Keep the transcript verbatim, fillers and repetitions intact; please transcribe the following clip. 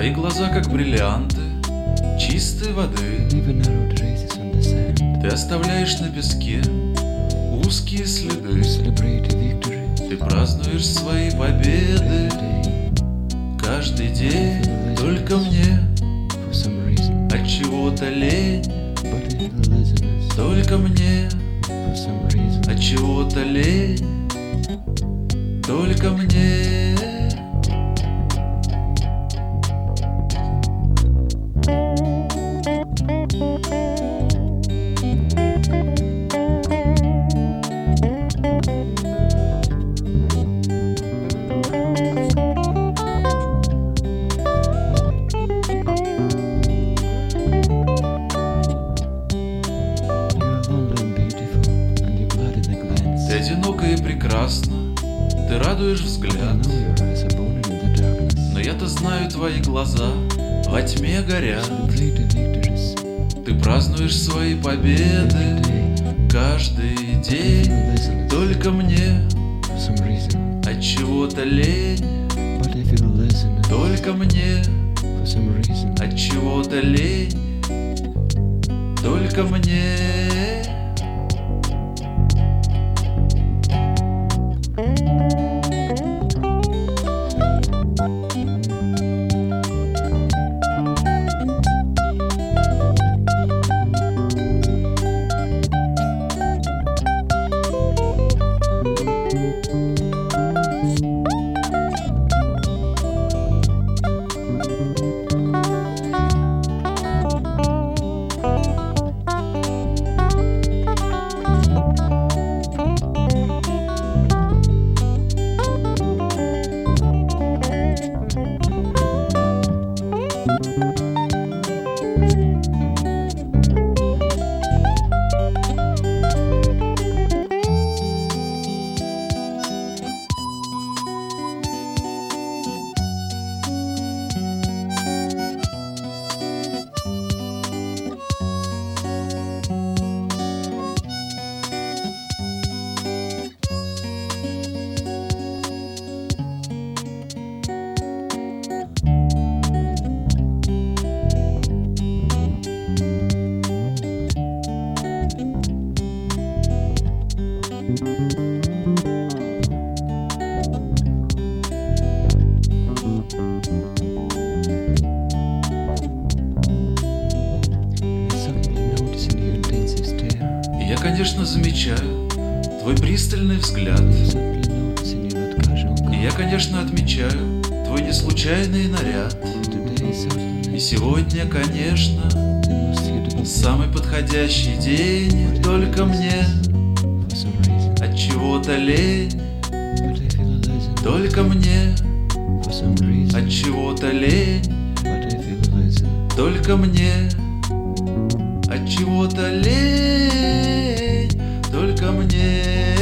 Твои глаза как бриллианты чистой воды. Leave narrow traces on the sand. Ты оставляешь на песке узкие следы. Celebrate a victory Ты празднуешь свои победы every day. каждый день. Только мне For some reason, от чего-то лень. but I feel laziness. Только мне For some reason, от чего-то лень. Только мне. you're lonely and beautiful, and your blood in a glance. Ты одинока и прекрасна, ты радуешь I взгляд. know your eyes are born in the darkness. Но я-то знаю, твои глаза во тьме горят. Celebrate the victories Ты празднуешь свои every победы day. каждый I день. feel laziness. Только мне For some reason, от чего-то лень. but I feel laziness. Только мне For some reason, от чего-то лень. Только мне. I suddenly noticing your intensive stare. Я, конечно, замечаю твой пристальный взгляд. Suddenly noticing your not casual И я, конечно, отмечаю твой неслучайный наряд. Today is certainly И сегодня, конечно, the most suitable самый подходящий день. Только мне for some reason, от чего-то лень. but I feel lazy. Только мне For some reason, от чего-то лень. but I feel lazy. Только мне от чего-то лень. Только мне.